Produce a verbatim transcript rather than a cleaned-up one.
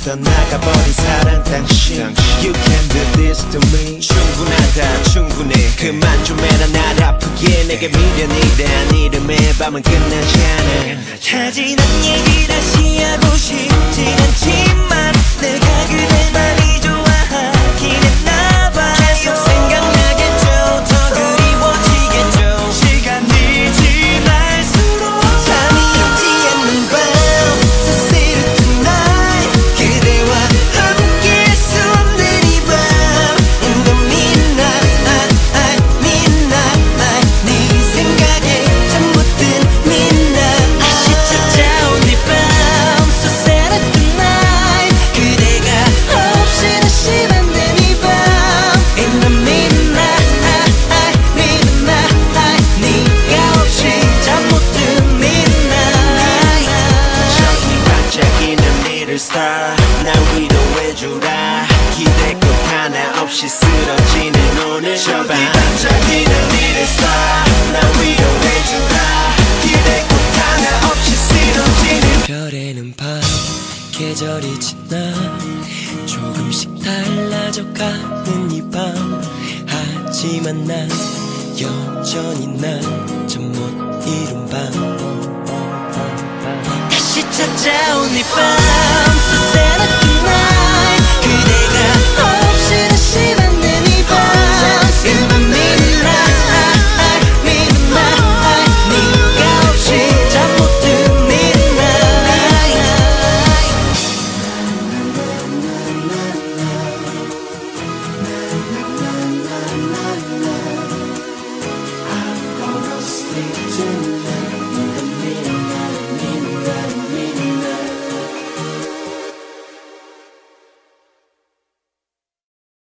떠나가버린 사랑 당신 You can do this to me 충분하다 충분해 그만 좀 해라 날 아프게 내게 미련이란 이름의 밤은 끝나지 않아 차지난 얘기 다시 하고 싶진 않지만 내가 그댈 많이 좋아하긴 했나봐 계속 생각나겠죠 더 그리워지겠죠 시간이 지날수록 잠이 오지 않는 밤 So say it tonight 그대와 함께 할 수 없는 이 밤 In the midnight midnight 네 생각에 잠 못 든 midnight 다시 찾아온 이 밤 So sad at the night 그대가 없이 다시 만든 이 밤 In the midnight midnight 네가 없이 잠 못 든 midnight 저기 반짝이는 little star 날 위로해주라 기댈 것 하나 없이 쓰러지는 오늘 저기 반짝이는 little star 날 위로해주라 기댈 것 하나 없이 쓰러지는 별에는 밤 계절이 지나 조금씩 달라져가는 이 밤 하지만 난 여전히 난 잠 못 이룬 밤 다시 찾아온 이 밤 So sad at the night 그대가